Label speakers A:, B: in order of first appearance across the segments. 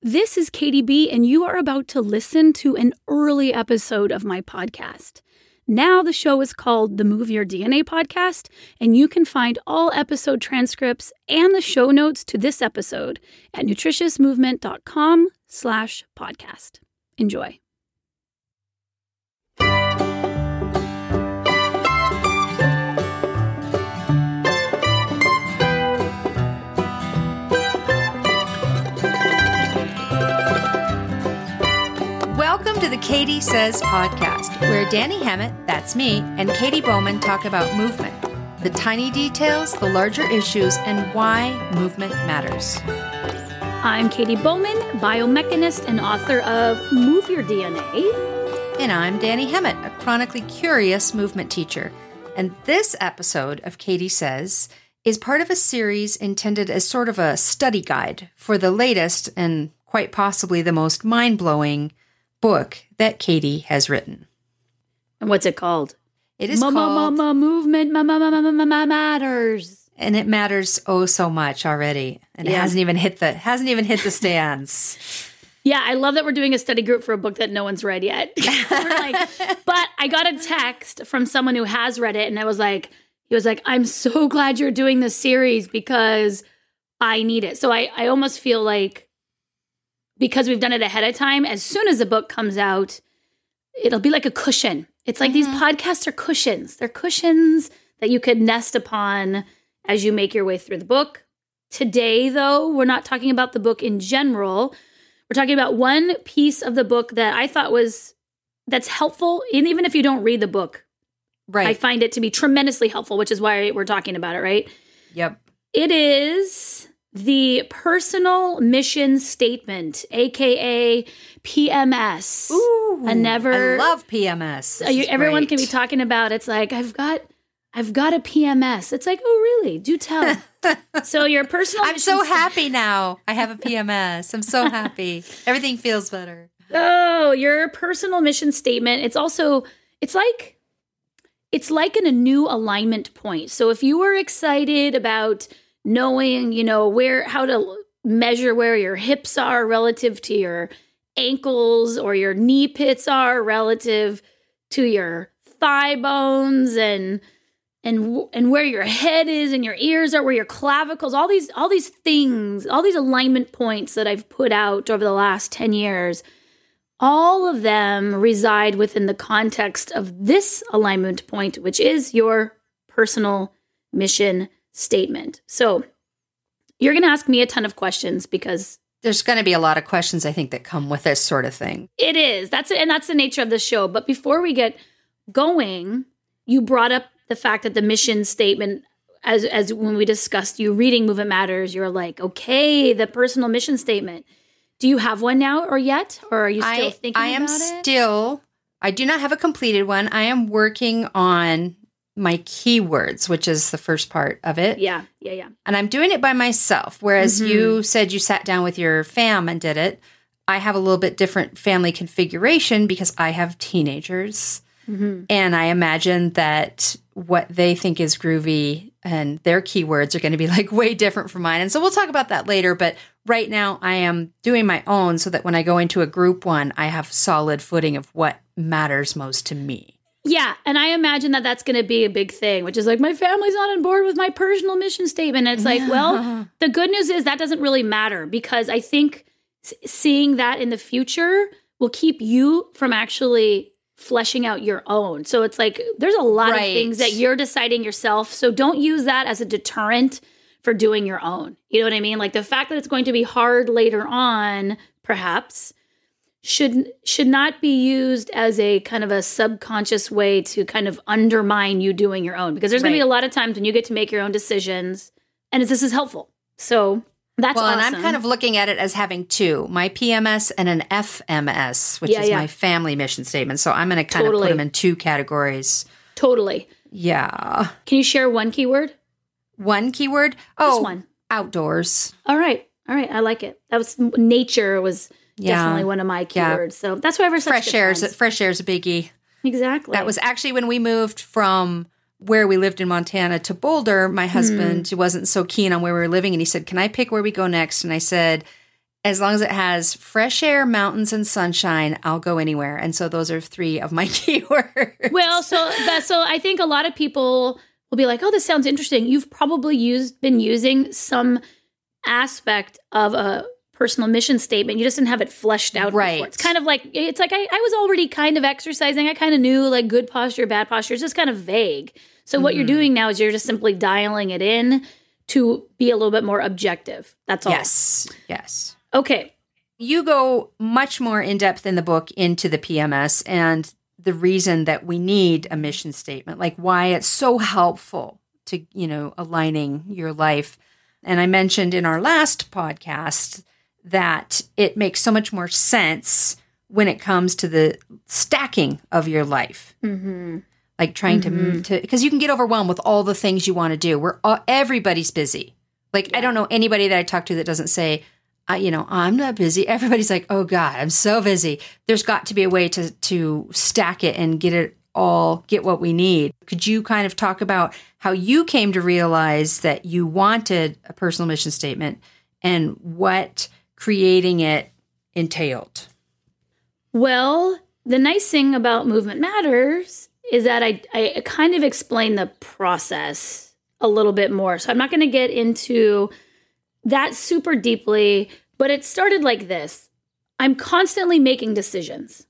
A: This is Katie B, and you are about to listen to an early episode of my podcast. Now the show is called the Move Your DNA Podcast, and you can find all episode transcripts and the show notes to this episode at nutritiousmovement.com/podcast. Enjoy.
B: Welcome to the Katie Says podcast, where Danny Hammett, that's me, and Katie Bowman talk about movement, the tiny details, the larger issues, and why movement matters.
A: I'm Katie Bowman, biomechanist and author of Move Your DNA.
B: And I'm Danny Hammett, a chronically curious movement teacher. And this episode of Katie Says is part of a series intended as sort of a study guide for the latest and quite possibly the most mind-blowing book that Katie has written.
A: And what's it called?
B: It is called
A: Movement Matters.
B: And it matters oh so much already. And it hasn't even hit the stands.
A: Yeah, I love that we're doing a study group for a book that no one's read yet. But I got a text from someone who has read it, and he was like, I'm so glad you're doing this series because I need it. So I almost feel like, because we've done it ahead of time, as soon as the book comes out, it'll be like a cushion. It's like these podcasts are cushions. They're cushions that you could nest upon as you make your way through the book. Today, though, we're not talking about the book in general. We're talking about one piece of the book that I thought that's helpful, and even if you don't read the book. Right. I find it to be tremendously helpful, which is why we're talking about it, right?
B: Yep.
A: It is the Personal Mission Statement, a.k.a. PMS.
B: Ooh, I love PMS.
A: Everyone can be talking about, it's like, I've got a PMS. It's like, oh, really? Do tell. So your personal
B: I'm so happy now. I have a PMS. I'm so happy. Everything feels better.
A: Oh, your personal mission statement. It's also, it's like in a new alignment point. So if you were excited about knowing, how to measure where your hips are relative to your ankles, or your knee pits are relative to your thigh bones, and where your head is and your ears are, where your clavicles, all these things, all these alignment points that I've put out over the last 10 years, all of them reside within the context of this alignment point, which is your personal mission statement. So you're going to ask me a ton of questions because
B: there's going to be a lot of questions, I think, that come with this sort of thing.
A: It is. That's the nature of the show. But before we get going, you brought up the fact that the mission statement, as when we discussed you reading Movement Matters, you're like, okay, the personal mission statement. Do you have one now or yet? Or are you still thinking about it?
B: I do not have a completed one. I am working on my keywords, which is the first part of it.
A: Yeah.
B: And I'm doing it by myself, whereas you said you sat down with your fam and did it. I have a little bit different family configuration because I have teenagers. And I imagine that what they think is groovy and their keywords are going to be like way different from mine. And so we'll talk about that later. But right now I am doing my own so that when I go into a group one, I have solid footing of what matters most to me.
A: Yeah, and I imagine that that's going to be a big thing, which is like, my family's not on board with my personal mission statement. And it's like, well, the good news is that doesn't really matter, because I think seeing that in the future will keep you from actually fleshing out your own. So it's like, there's a lot of things that you're deciding yourself. So don't use that as a deterrent for doing your own. You know what I mean? Like the fact that it's going to be hard later on, perhaps, should not be used as a kind of a subconscious way to kind of undermine you doing your own, because there's going to be a lot of times when you get to make your own decisions, and this is helpful. So that's awesome.
B: And I'm kind of looking at it as having two, my PMS and an FMS, which is my family mission statement. So I'm going to kind of put them in two categories.
A: Totally.
B: Yeah.
A: Can you share one keyword?
B: One keyword?
A: Just one.
B: Outdoors.
A: All right. I like it. That was nature was definitely one of my keywords. So that's why we're such
B: fresh air is a biggie.
A: Exactly.
B: That was actually when we moved from where we lived in Montana to Boulder. My husband wasn't so keen on where we were living, and he said, "Can I pick where we go next?" And I said, As long as it has fresh air, mountains, and sunshine, I'll go anywhere. And so those are 3 of my keywords.
A: Well, so I think a lot of people will be like, oh, this sounds interesting. You've probably been using some aspect of a personal mission statement. You just didn't have it fleshed out
B: right
A: before. It's kind of like, I was already kind of exercising. I kind of knew like good posture, bad posture. It's just kind of vague. So what you're doing now is you're just simply dialing it in to be a little bit more objective. That's all.
B: Yes.
A: Okay.
B: You go much more in depth in the book into the PMS and the reason that we need a mission statement, like why it's so helpful to, aligning your life. And I mentioned in our last podcast that it makes so much more sense when it comes to the stacking of your life. Mm-hmm. Like trying to because you can get overwhelmed with all the things you want to do. Everybody's busy. Like, I don't know anybody that I talk to that doesn't say, I'm not busy. Everybody's like, oh God, I'm so busy. There's got to be a way to stack it and get what we need. Could you kind of talk about how you came to realize that you wanted a personal mission statement and what creating it entailed?
A: Well, the nice thing about Movement Matters is that I kind of explain the process a little bit more. So I'm not going to get into that super deeply, but it started like this. I'm constantly making decisions.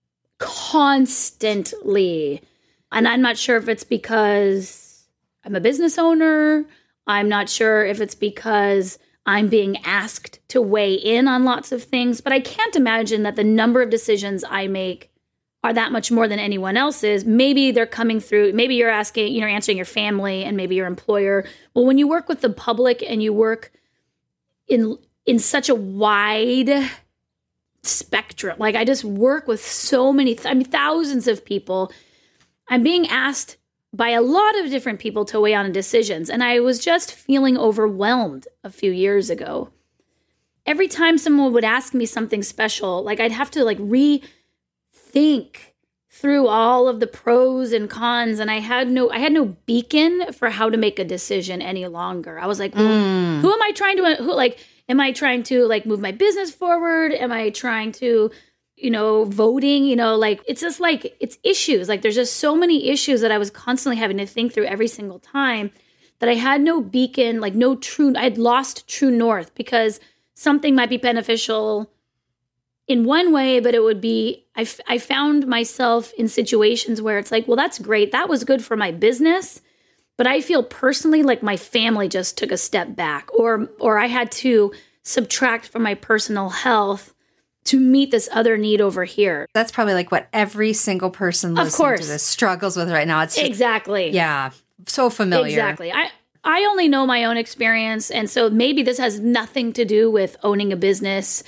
A: Constantly. And I'm not sure if it's because I'm a business owner. I'm not sure if it's because I'm being asked to weigh in on lots of things, but I can't imagine that the number of decisions I make are that much more than anyone else's. Maybe they're coming through, maybe you're answering your family and maybe your employer. Well, when you work with the public and you work in such a wide spectrum, like I just work with so many, thousands of people, I'm being asked by a lot of different people to weigh on decisions. And I was just feeling overwhelmed a few years ago. Every time someone would ask me something special, like I'd have to rethink through all of the pros and cons. And I had no beacon for how to make a decision any longer. I was like, well, who am I trying to, am I trying to move my business forward? Am I trying to, voting, it's just it's issues. There's just so many issues that I was constantly having to think through every single time that I had no beacon, I'd lost true north, because something might be beneficial in one way, but it would be, I found myself in situations where it's well, that's great. That was good for my business, but I feel personally like my family just took a step back, or I had to subtract from my personal health to meet this other need over here.
B: That's probably what every single person listening to this struggles with right now. It's just,
A: exactly.
B: Yeah. So familiar.
A: Exactly. I only know my own experience. And so maybe this has nothing to do with owning a business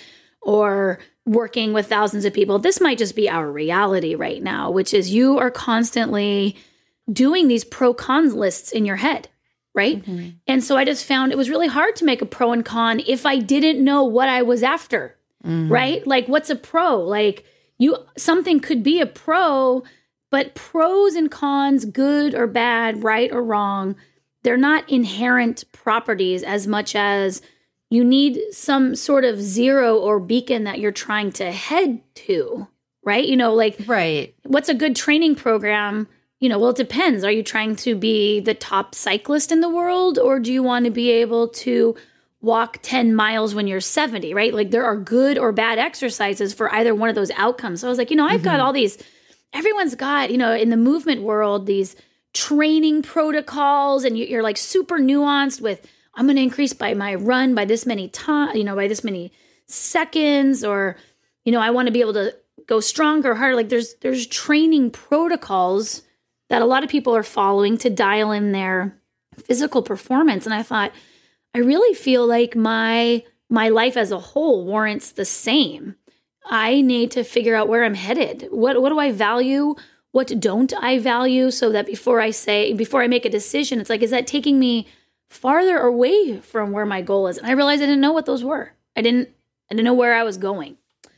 A: or working with thousands of people. This might just be our reality right now, which is you are constantly doing these pro-con lists in your head, right? Mm-hmm. And so I just found it was really hard to make a pro and con if I didn't know what I was after. Mm-hmm. Right? What's a pro? Something could be a pro, but pros and cons, good or bad, right or wrong, they're not inherent properties as much as you need some sort of zero or beacon that you're trying to head to, right?
B: Right.
A: What's a good training program? Well, it depends. Are you trying to be the top cyclist in the world, or do you want to be able to walk 10 miles when you're 70, right? There are good or bad exercises for either one of those outcomes. So I was I've got all these, everyone's got, in the movement world, these training protocols, and you're super nuanced with, I'm going to increase my run by this many times, by this many seconds, or, I want to be able to go stronger, harder. There's training protocols that a lot of people are following to dial in their physical performance. And I thought, I really feel like my life as a whole warrants the same. I need to figure out where I'm headed. What do I value? What don't I value? So that before I make a decision, it's is that taking me farther away from where my goal is? And I realized I didn't know what those were. I didn't know where I was going.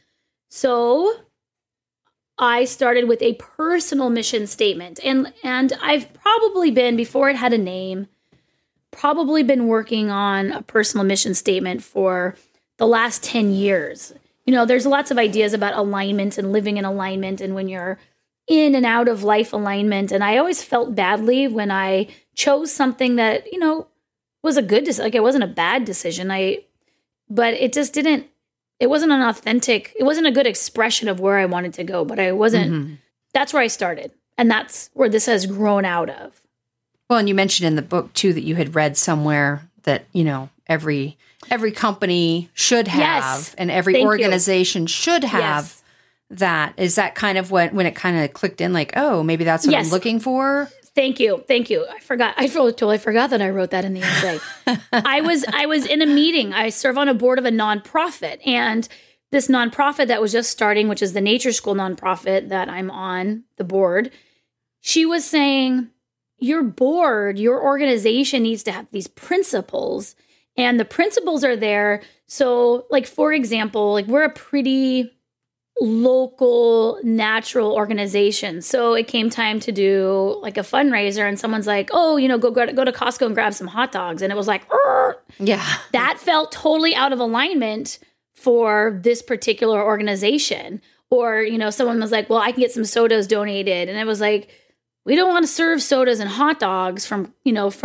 A: So I started with a personal mission statement. And I've probably been, before it had a name, probably been working on a personal mission statement for the last 10 years. There's lots of ideas about alignment and living in alignment and when you're in and out of life alignment. And I always felt badly when I chose something that, was a good decision. Like, it wasn't a bad decision. But it just didn't, it wasn't it wasn't a good expression of where I wanted to go, but I wasn't, that's where I started. And that's where this has grown out of.
B: Well, and you mentioned in the book too, that you had read somewhere that, every company should have, and every organization should have that. Is that kind of when it kind of clicked in, like, oh, maybe that's what I'm looking for?
A: Thank you. I forgot. I totally forgot that I wrote that in the essay. I was in a meeting. I serve on a board of a nonprofit, and this nonprofit that was just starting, which is the Nature School nonprofit that I'm on the board, she was saying, your board, your organization needs to have these principles, and the principles are there. So, like, for example, like, we're a pretty local natural organization. So it came time to do like a fundraiser, and someone's like, oh, go to Costco and grab some hot dogs. And it was like, that felt totally out of alignment for this particular organization. Or, someone was like, well, I can get some sodas donated. And it was like, we don't want to serve sodas and hot dogs from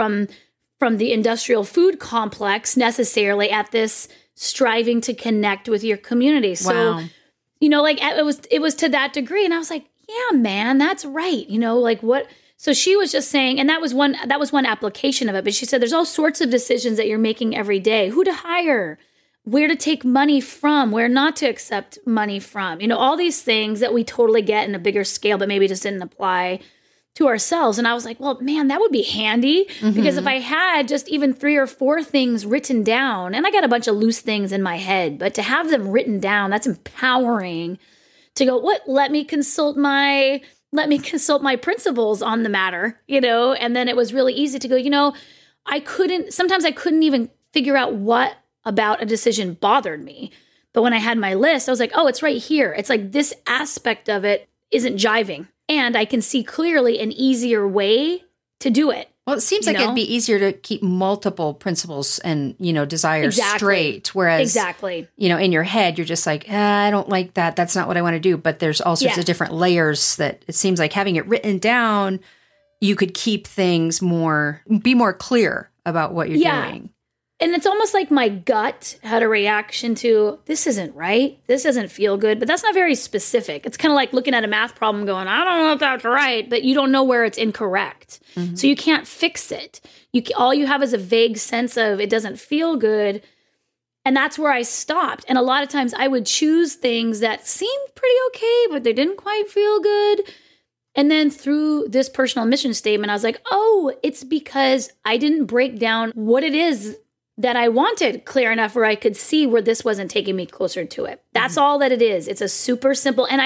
A: the industrial food complex necessarily at this striving to connect with your community. So, like, it was to that degree. And I was like, yeah, man, that's right. Like, what? So she was just saying, and that was one application of it. But she said, there's all sorts of decisions that you're making every day: who to hire, where to take money from, where not to accept money from, all these things that we totally get in a bigger scale, but maybe just didn't apply to ourselves. And I was like, well, man, that would be handy, because if I had just even 3 or 4 things written down, and I got a bunch of loose things in my head, but to have them written down, that's empowering to go, let me consult my principles on the matter, and then it was really easy to go, sometimes I couldn't even figure out what about a decision bothered me. But when I had my list, I was like, oh, it's right here. It's like this aspect of it isn't jiving. And I can see clearly an easier way to do it.
B: Well, it seems like it'd be easier to keep multiple principles and, desires straight. Whereas, in your head, you're just like, I don't like that. That's not what I want to do. But there's all sorts of different layers that it seems like having it written down, you could keep things be more clear about what you're doing.
A: And it's almost like my gut had a reaction to, this isn't right. This doesn't feel good. But that's not very specific. It's kind of like looking at a math problem going, I don't know if that's right, but you don't know where it's incorrect. So you can't fix it. All you have is a vague sense of it doesn't feel good. And that's where I stopped. And a lot of times I would choose things that seemed pretty okay, but they didn't quite feel good. And then through this personal mission statement, I was like, oh, it's because I didn't break down what it is that I wanted clear enough where I could see where this wasn't taking me closer to it. That's all that it is. It's a super simple. And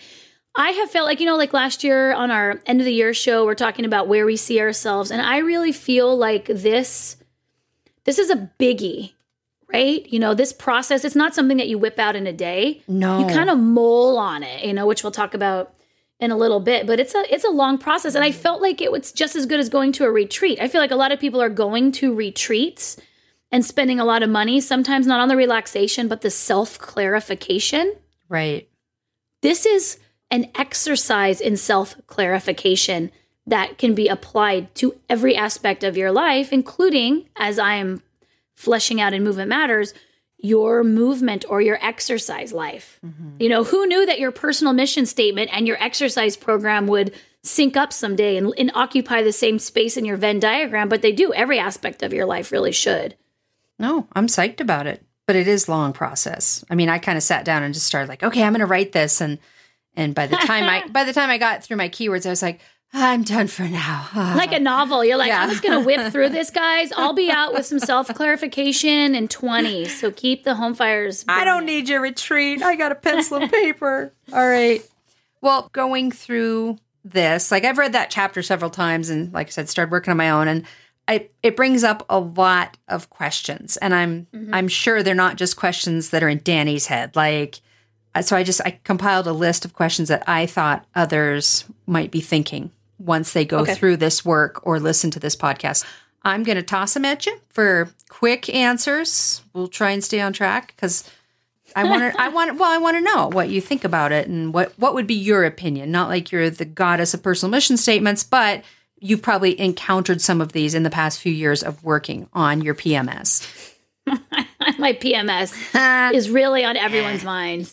A: I have felt like, like last year on our end of the year show, we're talking about where we see ourselves. And I really feel like this is a biggie, right? This process, it's not something that you whip out in a day.
B: No.
A: You kind of mull on it, which we'll talk about in a little bit, but it's a long process. And I felt like it was just as good as going to a retreat. I feel like a lot of people are going to retreats and spending a lot of money, sometimes not on the relaxation, but the self-clarification.
B: Right.
A: This is an exercise in self-clarification that can be applied to every aspect of your life, including, as I am fleshing out in Movement Matters, your movement or your exercise life. Who knew that your personal mission statement and your exercise program would sync up someday and occupy the same space in your Venn diagram? But they do. Every aspect of your life really should.
B: No, I'm psyched about it, but it is a long process. I mean, I kind of sat down and just started like, okay, I'm going to write this. And by the time I got through my keywords, I was like, I'm done for now.
A: Like a novel. You're like, I'm just going to whip through this, guys. I'll be out with some self-clarification in 20. So keep the home fires burning.
B: I don't need your retreat. I got a pencil and paper. All right. Well, going through this, like I've read that chapter several times and like I said, started working on my own, and it brings up a lot of questions, and I'm sure they're not just questions that are in Danny's head. Like, so I compiled a list of questions that I thought others might be thinking once they go through this work or listen to this podcast. I'm going to toss them at you for quick answers. We'll try and stay on track because I want to know what you think about it and what would be your opinion. Not like you're the goddess of personal mission statements, but you've probably encountered some of these in the past few years of working on your PMS.
A: My PMS is really on everyone's mind.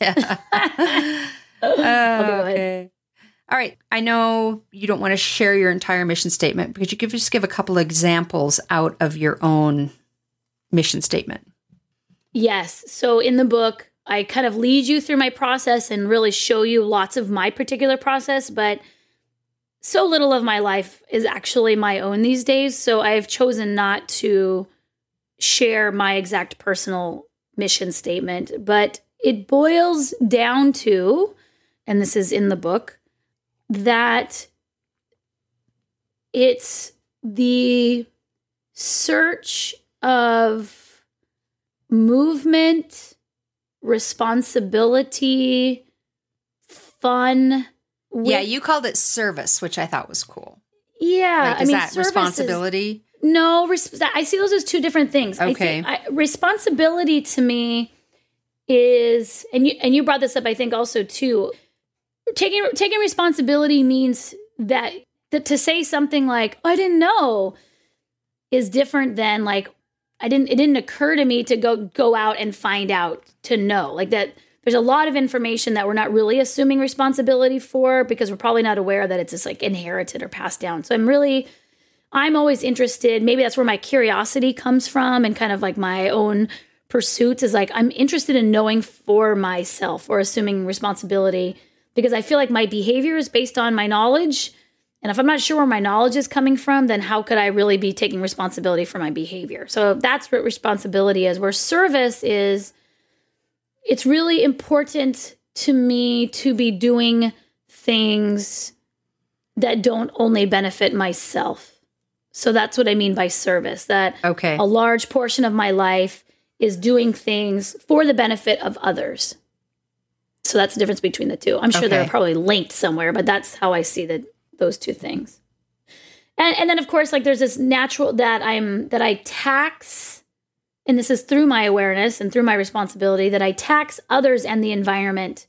B: Okay. All right. I know you don't want to share your entire mission statement, but could you just give a couple of examples out of your own mission statement?
A: Yes. So in the book, I kind of lead you through my process and really show you lots of my particular process, but so little of my life is actually my own these days. So I've chosen not to share my exact personal mission statement, but it boils down to, and this is in the book, that it's the search of movement, responsibility, fun.
B: Yeah, you called it service, which I thought was cool.
A: Yeah.
B: Like, is that responsibility?
A: No, I see those as two different things.
B: Okay.
A: Responsibility to me is, and you brought this up, I think also too, taking responsibility means that to say something like, oh, I didn't know, is different than like, it didn't occur to me to go out and find out to know. Like that there's a lot of information that we're not really assuming responsibility for because we're probably not aware that it's just like inherited or passed down. So I'm always interested, maybe that's where my curiosity comes from and kind of like my own pursuits is like, I'm interested in knowing for myself or assuming responsibility because I feel like my behavior is based on my knowledge. And if I'm not sure where my knowledge is coming from, then how could I really be taking responsibility for my behavior? So that's what responsibility is. Where service is, it's really important to me to be doing things that don't only benefit myself. So that's what I mean by service, that a large portion of my life is doing things for the benefit of others. So that's the difference between the two. I'm sure they're probably linked somewhere, but that's how I see those two things. And then of course, like there's this natural that I tax, and this is through my awareness and through my responsibility, that I tax others and the environment.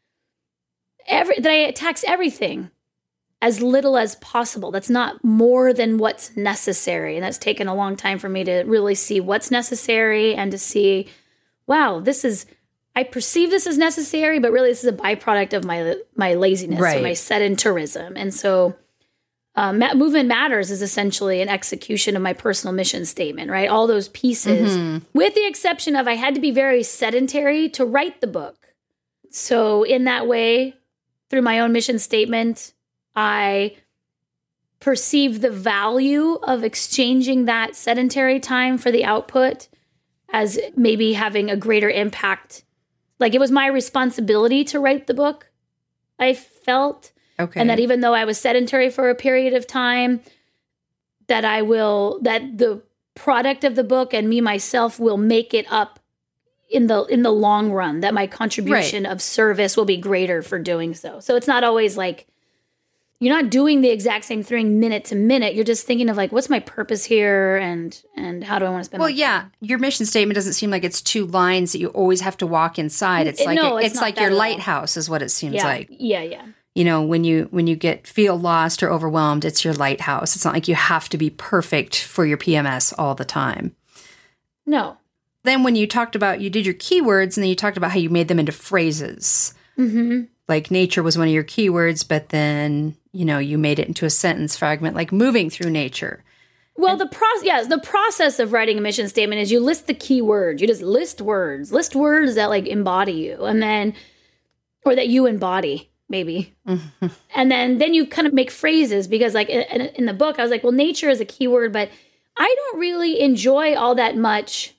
A: That I tax everything as little as possible. That's not more than what's necessary. And that's taken a long time for me to really see what's necessary and to see, wow, I perceive this as necessary, but really this is a byproduct of my laziness or my sedentarism. And so Movement Matters is essentially an execution of my personal mission statement, right? All those pieces, with the exception of I had to be very sedentary to write the book. So in that way, through my own mission statement, I perceive the value of exchanging that sedentary time for the output as maybe having a greater impact. Like it was my responsibility to write the book, I felt. And that even though I was sedentary for a period of time, that the product of the book and me myself will make it up in the long run, that my contribution of service will be greater for doing so. So it's not always like, you're not doing the exact same thing minute to minute. You're just thinking of like, what's my purpose here and how do I want to spend my time?
B: Your mission statement doesn't seem like it's two lines that you always have to walk inside. It's like your lighthouse is what it seems like.
A: Yeah.
B: You know, when you feel lost or overwhelmed, it's your lighthouse. It's not like you have to be perfect for your PMS all the time.
A: No.
B: Then when you talked about, you did your keywords and then you talked about how you made them into phrases. Mm-hmm. Like nature was one of your keywords, but then, you made it into a sentence fragment, like moving through nature.
A: Well, the process of writing a mission statement is you list the keywords. You just list words that like embody you, and then, or that you embody maybe. Mm-hmm. And then you kind of make phrases because like in the book, I was like, well, nature is a keyword, but I don't really enjoy all that much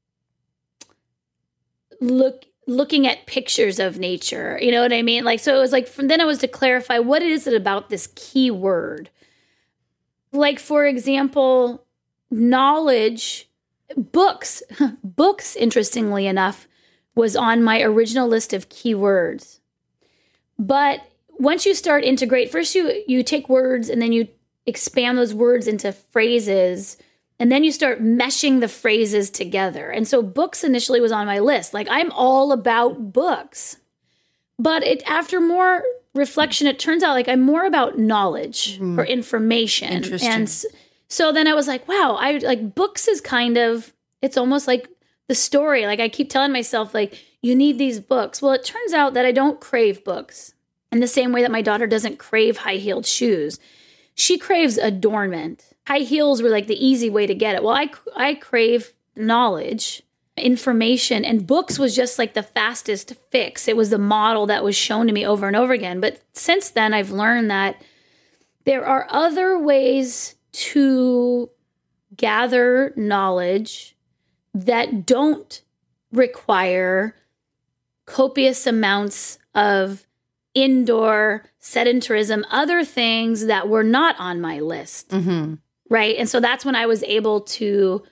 A: looking at pictures of nature. You know what I mean? Like, so it was like, then I was to clarify what is it about this keyword? Like, for example, knowledge, books, interestingly enough, was on my original list of keywords. But once you start integrate, first you take words and then you expand those words into phrases. And then you start meshing the phrases together. And so books initially was on my list. Like, I'm all about books. But after more reflection, it turns out like I'm more about knowledge or information.
B: Interesting.
A: And so then I was like, wow, I like books is kind of, it's almost like the story. Like, I keep telling myself, like, you need these books. Well, it turns out that I don't crave books in the same way that my daughter doesn't crave high-heeled shoes. She craves adornment. High heels were like the easy way to get it. Well, I crave knowledge, information, and books was just like the fastest fix. It was the model that was shown to me over and over again. But since then, I've learned that there are other ways to gather knowledge that don't require copious amounts of indoor sedentarism, other things that were not on my list.
B: Mm-hmm.
A: Right. And so that's when I was able to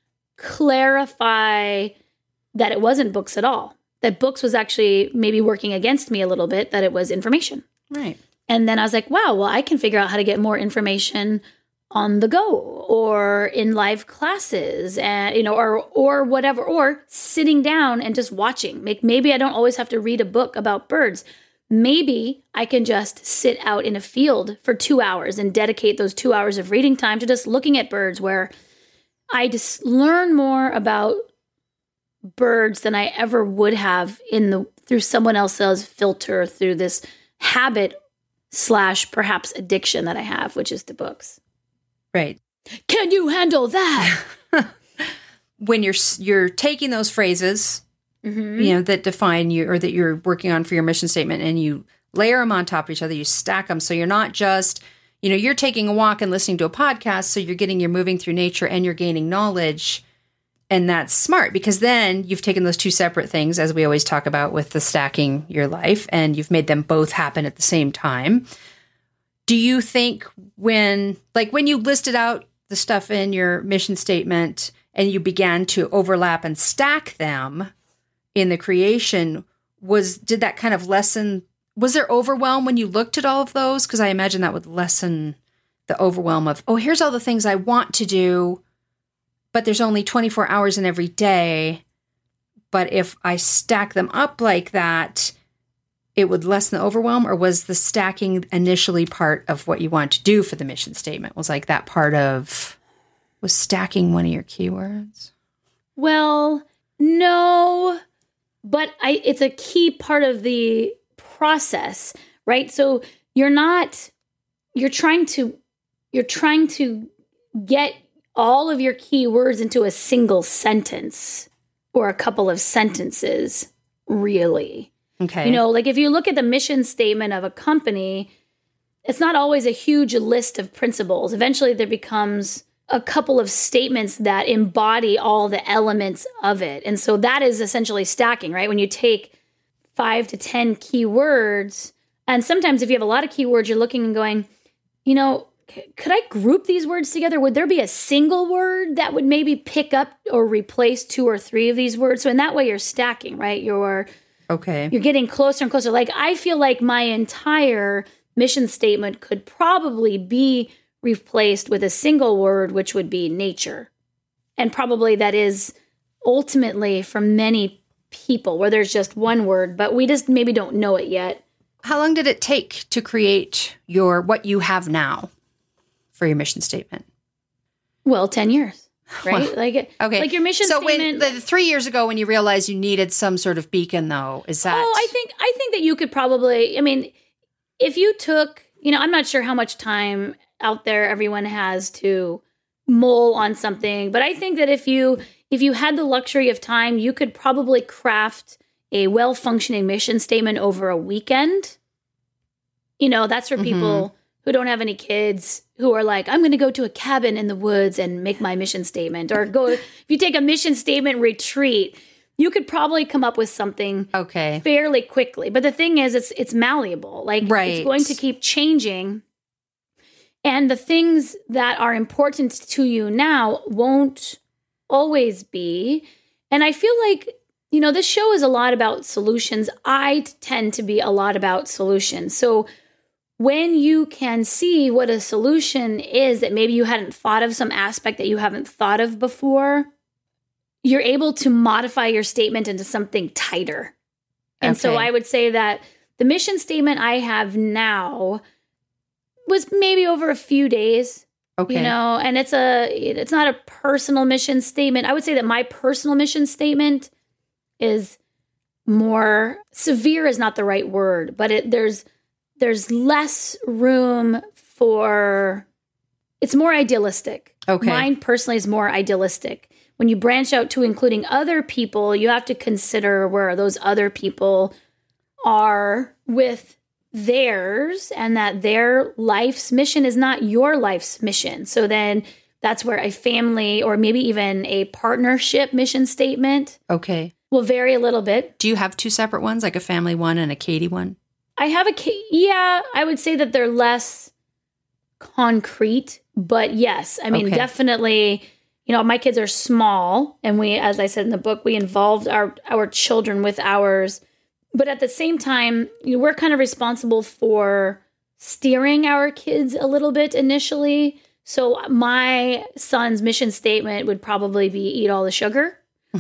A: clarify that it wasn't books at all, that books was actually maybe working against me a little bit, that it was information.
B: Right.
A: And then I was like, wow, well, I can figure out how to get more information on the go or in live classes and, you know, or whatever, or sitting down and just watching. Maybe I don't always have to read a book about birds. Maybe I can just sit out in a field for 2 hours and dedicate those 2 hours of reading time to just looking at birds, where I just learn more about birds than I ever would have through someone else's filter, through this habit / perhaps addiction that I have, which is to books.
B: Right.
A: Can you handle that?
B: When you're taking those phrases, you know, that define you or that you're working on for your mission statement, and you layer them on top of each other, you stack them. So you're not just, you know, you're taking a walk and listening to a podcast. So you're moving through nature and you're gaining knowledge. And that's smart, because then you've taken those two separate things, as we always talk about with the stacking your life, and you've made them both happen at the same time. Do you think when you listed out the stuff in your mission statement and you began to overlap and stack them in the creation, did that kind of lessen, was there overwhelm when you looked at all of those? Because I imagine that would lessen the overwhelm of, oh, here's all the things I want to do, but there's only 24 hours in every day. But if I stack them up like that, it would lessen the overwhelm? Or was the stacking initially part of what you want to do for the mission statement? Was like that was stacking one of your keywords? Well,
A: no. But it's a key part of the process, right? So you're trying to get all of your keywords into a single sentence or a couple of sentences, really.
B: Okay.
A: You know, like if you look at the mission statement of a company, it's not always a huge list of principles. Eventually there becomes a couple of statements that embody all the elements of it. And so that is essentially stacking, right? When you take 5 to 10 keywords, and sometimes if you have a lot of keywords, you're looking and going, you know, could I group these words together? Would there be a single word that would maybe pick up or replace 2 or 3 of these words? So in that way, you're stacking, right? You're getting closer and closer. Like, I feel like my entire mission statement could probably be replaced with a single word, which would be nature. And probably that is ultimately for many people where there's just one word, but we just maybe don't know it yet.
B: How long did it take to create what you have now for your mission statement?
A: Well, 10 years, right?
B: Okay.
A: Like your mission statement.
B: So 3 years ago, when you realized you needed some sort of beacon, though, is that?
A: Oh, I think that you could probably, I mean, if you took, you know, I'm not sure how much time out there everyone has to mull on something, but I think that if you had the luxury of time, you could probably craft a well-functioning mission statement over a weekend. You know, that's for people who don't have any kids, who are like, I'm going to go to a cabin in the woods and make my mission statement. Or if you take a mission statement retreat, you could probably come up with something fairly quickly. But the thing is, it's malleable. Like, it's going to keep changing. And the things that are important to you now won't always be. And I feel like, you know, this show is a lot about solutions. I tend to be a lot about solutions. So when you can see what a solution is that maybe you hadn't thought of, some aspect that you haven't thought of before, you're able to modify your statement into something tighter. And so I would say that the mission statement I have now was maybe over a few days. Okay. And it's not a personal mission statement. I would say that my personal mission statement is more severe, is not the right word, but there's less room for, it's more idealistic. Okay. Mine personally is more idealistic. When you branch out to including other people, you have to consider where those other people are with theirs, and that their life's mission is not your life's mission. So then that's where a family or maybe even a partnership mission statement will vary a little bit.
B: Do you have two separate ones, like a family one and a Katie one?
A: I have I would say that they're less concrete, but yes, I mean, definitely, my kids are small, and we, as I said in the book, we involved our children with ours. But at the same time, we're kind of responsible for steering our kids a little bit initially. So my son's mission statement would probably be eat all the sugar.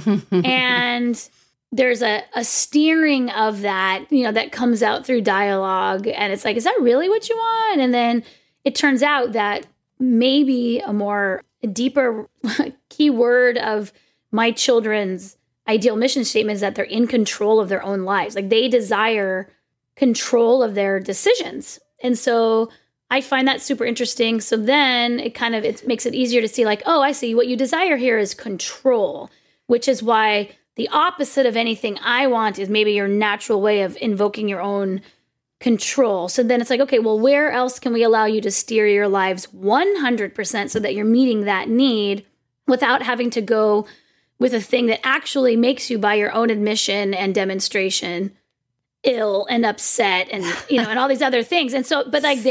A: And there's a steering of that, that comes out through dialogue. And it's like, is that really what you want? And then it turns out that maybe a deeper key word of my children's ideal mission statement is that they're in control of their own lives. Like, they desire control of their decisions. And so I find that super interesting. So then it makes it easier to see, like, oh, I see what you desire here is control, which is why the opposite of anything I want is maybe your natural way of invoking your own control. So then it's like, okay, well, where else can we allow you to steer your lives 100% so that you're meeting that need without having to go with a thing that actually makes you, by your own admission and demonstration, ill and upset and, and all these other things. And so, but like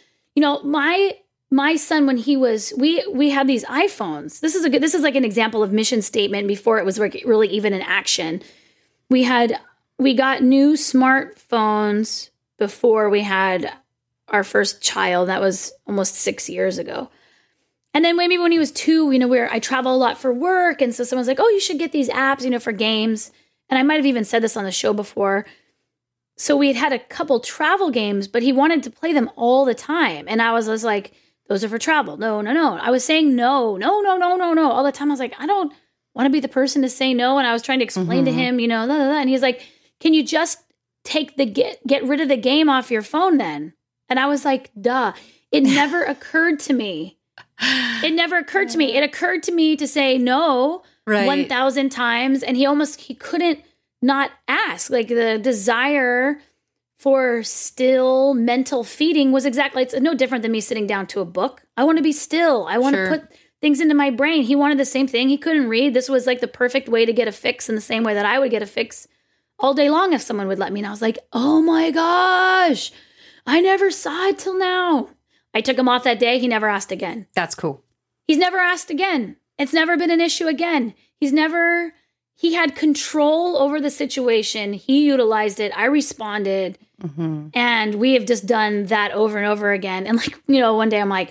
A: my son, when he was, we had these iPhones. This is like an example of mission statement before it was really even in action. We got new smartphones before we had our first child. That was almost 6 years ago. And then maybe when he was 2, I travel a lot for work. And so someone's like, oh, you should get these apps, for games. And I might have even said this on the show before. So we had a couple travel games, but he wanted to play them all the time. And I was like, those are for travel. No. I was saying no, all the time. I was like, I don't want to be the person to say no. And I was trying to explain to him, and he's like, can you just get rid of the game off your phone then? And I was like, duh. It never occurred to me. It occurred to me to say no 1,000 times. And he couldn't not ask. Like, the desire for still mental feeding was exactly, it's no different than me sitting down to a book. I want to be still. I want to put things into my brain. He wanted the same thing. He couldn't read. This was like the perfect way to get a fix, in the same way that I would get a fix all day long if someone would let me. And I was like, oh my gosh, I never saw it till now. I took him off that day. He never asked again.
B: That's cool. He's
A: never asked again. It's never been an issue again. He had control over the situation. He utilized it. I responded. Mm-hmm. And we have just done that over and over again. And one day I'm like,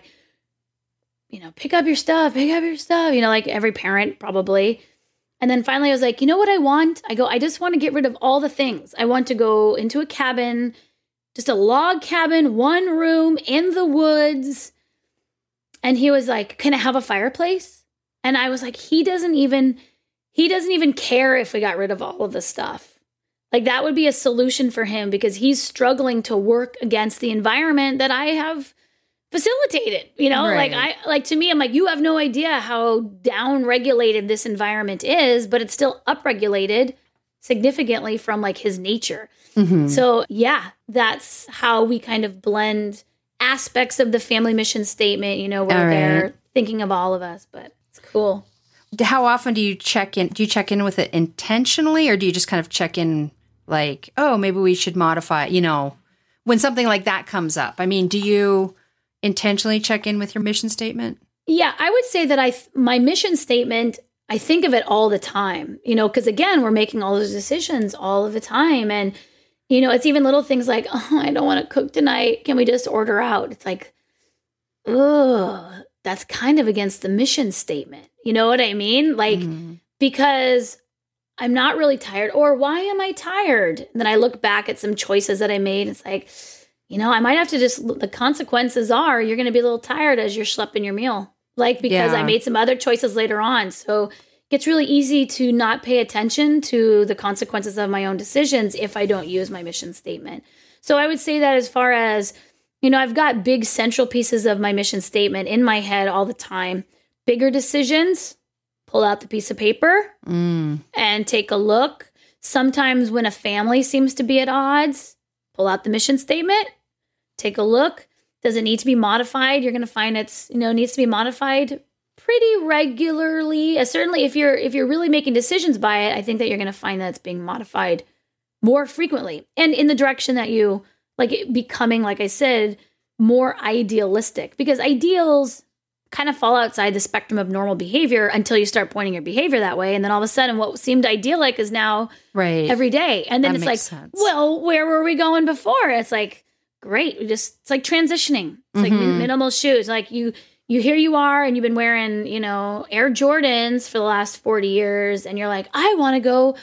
A: pick up your stuff, like every parent probably. And then finally I was like, you know what I want? I just want to get rid of all the things. I want to go into a cabin, just a log cabin, one room in the woods. And he was like, can I have a fireplace? And I was like, he doesn't even care if we got rid of all of the stuff. Like, that would be a solution for him, because he's struggling to work against the environment that I have facilitated, Right. Like to me, I'm like, you have no idea how down-regulated this environment is, but it's still upregulated significantly from like his nature. Mm-hmm. So yeah, that's how we kind of blend aspects of the family mission statement, where they're thinking of all of us, but it's cool.
B: How often do you check in? Do you check in with it intentionally, or do you just kind of check in like, oh, maybe we should modify, when something like that comes up? I mean, do you intentionally check in with your mission statement?
A: Yeah, I would say that my mission statement, I think of it all the time, because again, we're making all those decisions all of the time. And It's even little things like, oh, I don't want to cook tonight. Can we just order out? It's like, ugh, that's kind of against the mission statement. You know what I mean? Like, because I'm not really tired, or why am I tired? And then I look back at some choices that I made. It's like, I might have to the consequences are you're going to be a little tired as you're schlepping your meal. Like, because I made some other choices later on. So it gets really easy to not pay attention to the consequences of my own decisions if I don't use my mission statement. So I would say that as far as, I've got big central pieces of my mission statement in my head all the time. Bigger decisions, pull out the piece of paper and take a look. Sometimes when a family seems to be at odds, pull out the mission statement, take a look. Does it need to be modified? You're going to find it's, needs to be modified pretty regularly. Certainly if you're really making decisions by it, I think that you're going to find that it's being modified more frequently and in the direction that you like it becoming, like I said, more idealistic, because ideals kind of fall outside the spectrum of normal behavior until you start pointing your behavior that way. And then all of a sudden what seemed idyllic is now every day. And then that it's like, sense. Well, where were we going before? It's like, great. It's like transitioning. It's like minimal shoes. Like here you are and you've been wearing, Air Jordans for the last 40 years. And you're like, I want to go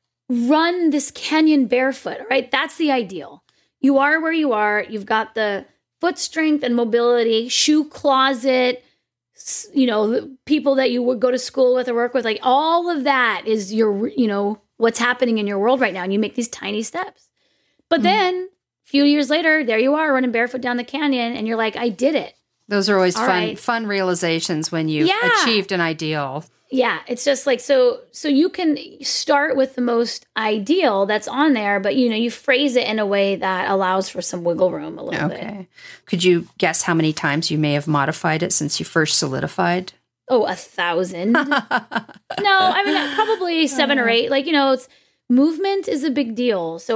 A: run this canyon barefoot. Right? That's the ideal. You are where you are. You've got the foot strength and mobility, shoe closet, the people that you would go to school with or work with, like all of that is your, what's happening in your world right now. And you make these tiny steps. But then a few years later, there you are running barefoot down the canyon and you're like, I did it.
B: Those are always fun realizations when you've achieved an ideal.
A: Yeah, it's just like, so you can start with the most ideal that's on there, but you phrase it in a way that allows for some wiggle room a little bit.
B: Could you guess how many times you may have modified it since you first solidified?
A: Oh, 1,000. No, I mean, probably 7 or 8. Like, it's movement is a big deal. So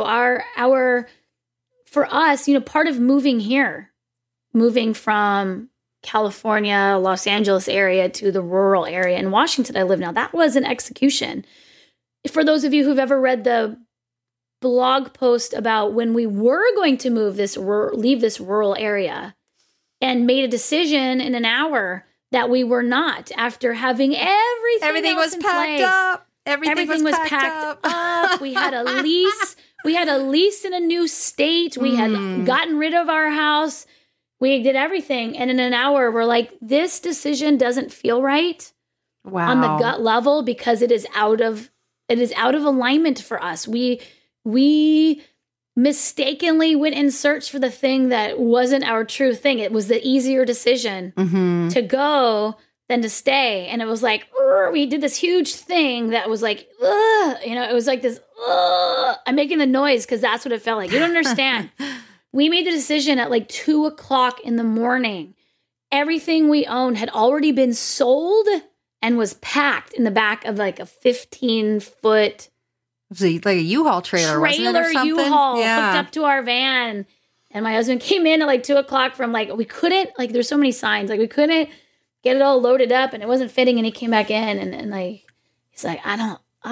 A: for us, part of moving from California, Los Angeles area to the rural area in Washington I live now, that was an execution. For those of you who've ever read the blog post about when we were going to leave this rural area and made a decision in an hour that we were not, after having everything was packed up. Everything was packed up. We had a lease. We had a lease in a new state. We had gotten rid of our house. We did everything. And in an hour, we're like, this decision doesn't feel right on the gut level because it is out of alignment for us. We mistakenly went in search for the thing that wasn't our true thing. It was the easier decision to go than to stay. And it was like, we did this huge thing that was like, it was like this, I'm making the noise because that's what it felt like. You don't understand. We made the decision at like 2:00 in the morning. Everything we owned had already been sold and was packed in the back of like a 15-foot
B: like a U-Haul trailer, wasn't it, or something?
A: U-Haul hooked up to our van. And my husband came in at like 2:00 from like, we couldn't, like there's so many signs, like we couldn't get it all loaded up and it wasn't fitting. And he came back in and like, he's like, I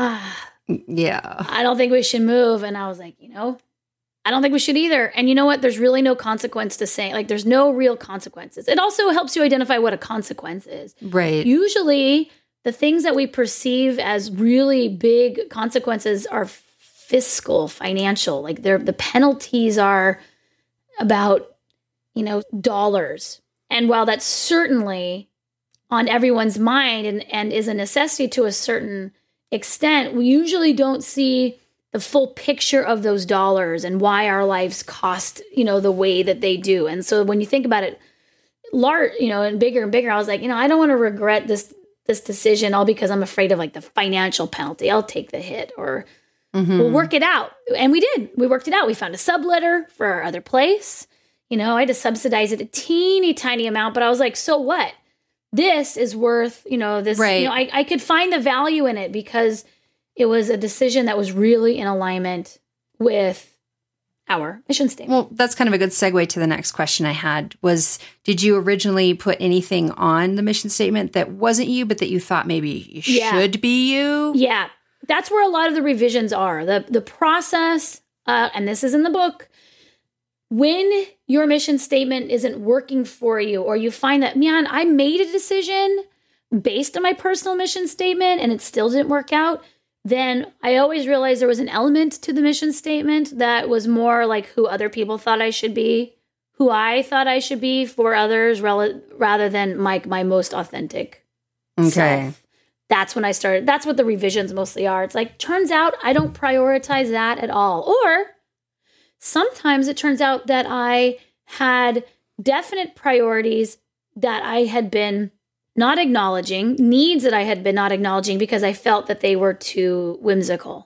A: don't think we should move. And I was like, I don't think we should either. And you know what? There's really no consequence to saying, like, there's no real consequences. It also helps you identify what a consequence is.
B: Right.
A: Usually, the things that we perceive as really big consequences are fiscal, financial. Like, the penalties are about, dollars. And while that's certainly on everyone's mind and is a necessity to a certain extent, we usually don't see the full picture of those dollars and why our lives cost, the way that they do. And so when you think about it, and bigger, I was like, I don't want to regret this decision all because I'm afraid of like the financial penalty. I'll take the hit or we'll work it out. And we did. We worked it out. We found a subletter for our other place. I had to subsidize it a teeny tiny amount, but I was like, so what? This is worth, this, right. I could find the value in it because it was a decision that was really in alignment with our mission statement.
B: Well, that's kind of a good segue to the next question I had was, did you originally put anything on the mission statement that wasn't you, but that you thought maybe should be you?
A: Yeah. That's where a lot of the revisions are. The process and this is in the book, when your mission statement isn't working for you, or you find that, man, I made a decision based on my personal mission statement and it still didn't work out, then I always realized there was an element to the mission statement that was more like who other people thought I should be, who I thought I should be for others, rather than my most authentic self. That's when I started. That's what the revisions mostly are. It's like, turns out I don't prioritize that at all. Or sometimes it turns out that I had definite priorities that I had been not acknowledging, needs that I had been not acknowledging because I felt that they were too whimsical.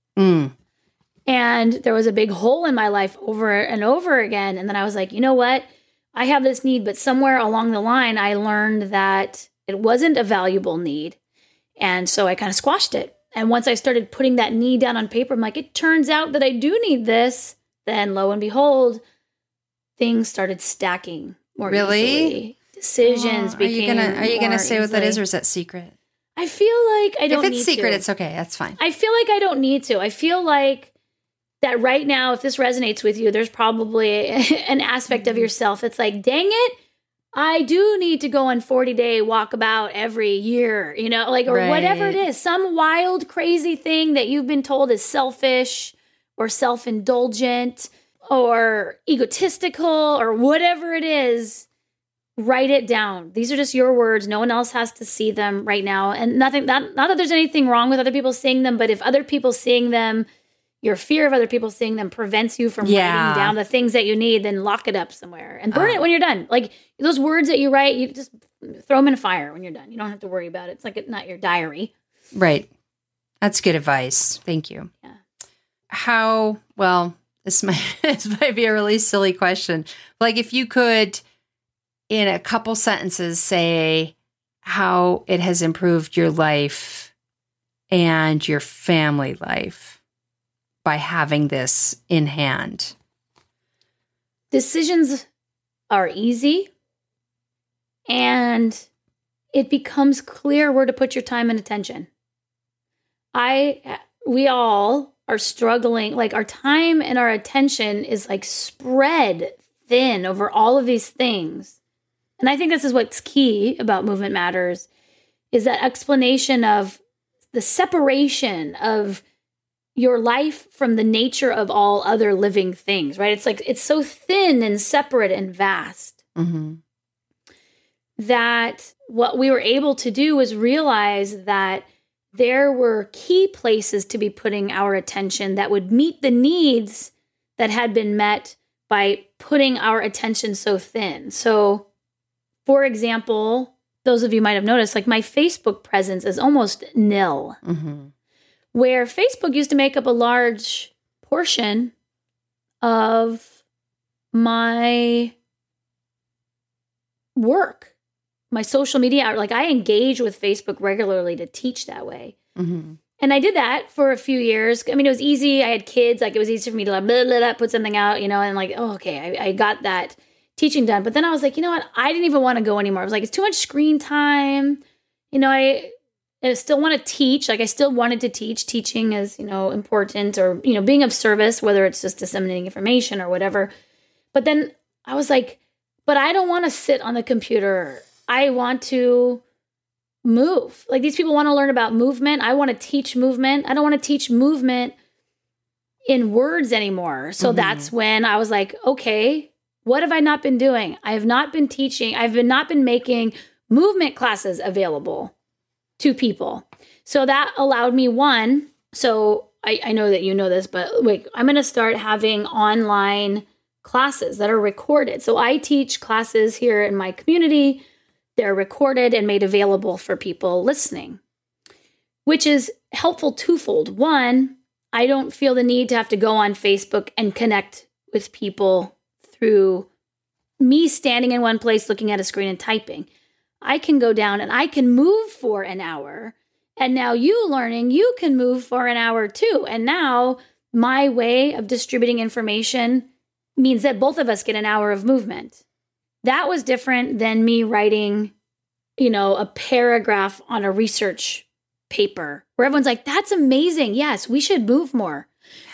A: And there was a big hole in my life over and over again. And then I was like, you know what? I have this need, but somewhere along the line, I learned that it wasn't a valuable need. And so I kind of squashed it. And once I started putting that need down on paper, I'm like, it turns out that I do need this. Then lo and behold, things started stacking more easily. Decisions became
B: Are you gonna say
A: easily.
B: What that is, or is that secret?
A: I feel like I don't need to.
B: If it's secret, it's okay. That's fine.
A: I feel like I don't need to. I feel like that right now, if this resonates with you, there's probably an aspect of yourself that's like, dang it, I do need to go on 40-day walkabout every year, you know, like, or whatever it is, some wild, crazy thing that you've been told is selfish or self-indulgent or egotistical or whatever it is. Write it down. These are just your words. No one else has to see them right now. And not that there's anything wrong with other people seeing them, but if other people seeing them, your fear of other people seeing them prevents you from writing down the things that you need, then lock it up somewhere and burn it when you're done. Like those words that you write, you just throw them in a fire when you're done. You don't have to worry about it. It's like not your diary.
B: Right. That's good advice. Thank you. Yeah. This might be a really silly question. Like if you could, in a couple sentences, say how it has improved your life and your family life by having this in hand.
A: Decisions are easy, and it becomes clear where to put your time and attention. We all are struggling, like our time and our attention is like spread thin over all of these things. And I think this is what's key about Movement Matters, is that explanation of the separation of your life from the nature of all other living things, right? It's like, it's so thin and separate and vast that what we were able to do was realize that there were key places to be putting our attention that would meet the needs that had been met by putting our attention so thin. So, for example, those of you might have noticed, like my Facebook presence is almost nil. Where Facebook used to make up a large portion of my work, my social media. Like I engage with Facebook regularly to teach that way. And I did that for a few years. I mean, it was easy. I had kids. Like it was easy for me to like, blah, blah, blah, put something out, you know, and like, oh, okay, I got that teaching done. But then I was like, you know what? I didn't even want to go anymore. I was like, it's too much screen time. You know, I still want to teach. Like I still wanted to teach. Teaching is, you know, important, or, you know, being of service, whether it's just disseminating information or whatever. But then I was like, but I don't want to sit on the computer. I want to move. Like these people want to learn about movement. I want to teach movement. I don't want to teach movement in words anymore. So that's when I was like, okay, what have I not been doing? I have not been teaching. I've not been making movement classes available to people. So that allowed me so I know that you know this, but wait, I'm going to start having online classes that are recorded. So I teach classes here in my community. They're recorded and made available for people listening, which is helpful twofold. One, I don't feel the need to have to go on Facebook and connect with people through me standing in one place, looking at a screen and typing. I can go down and I can move for an hour. And now you learning, you can move for an hour too. And now my way of distributing information means that both of us get an hour of movement. That was different than me writing, you know, a paragraph on a research paper where everyone's like, that's amazing. Yes, we should move more.